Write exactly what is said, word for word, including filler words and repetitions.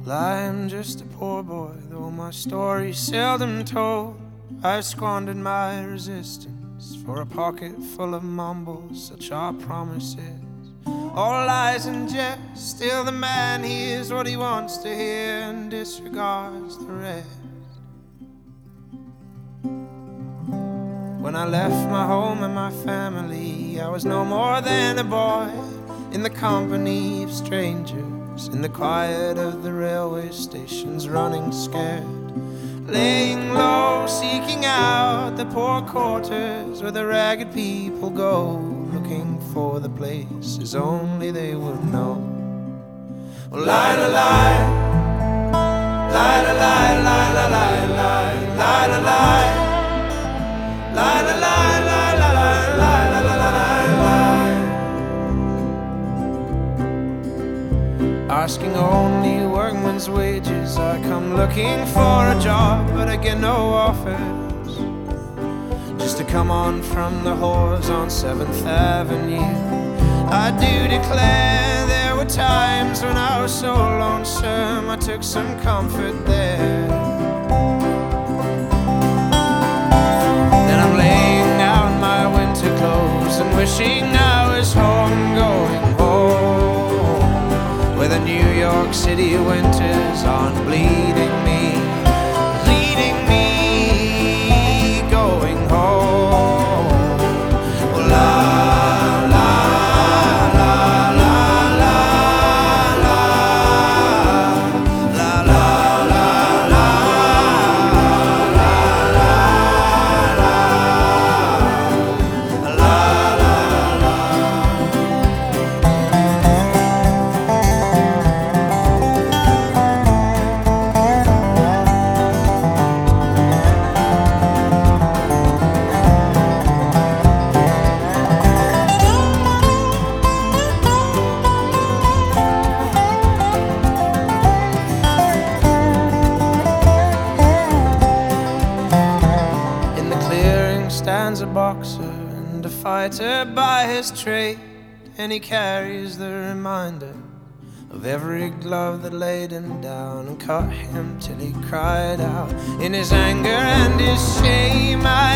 I'm just a poor boy, though my story's seldom told. I squandered my resistance for a pocket full of mumbles, such are promises. All lies and jest, still the man hears what he wants to hear and disregards the rest. When I left my home and my family, I was no more than a boy in the company of strangers, in the quiet of the railway stations, running scared, laying low, seeking out the poor quarters where the ragged people go, looking for the places only they would know. Well, lie, lie, lie, lie, lie, lie, lie, lie, lie, lie, lie, lie. La la la la la la la la la la la. Asking only workman's wages, I come looking for a job, but I get no offers. Just to come on from the whores on seventh Avenue. I do declare there were times when I was so lonesome I took some comfort there. And wishing I was home, going home, where the New York City winters aren't bleeding me, bleeding me, going home. Oh, la, la, la, la, la, la, la, la, la, la, la. Stands a boxer and a fighter by his trade, and he carries the reminder of every glove that laid him down and cut him till he cried out in his anger and his shame. I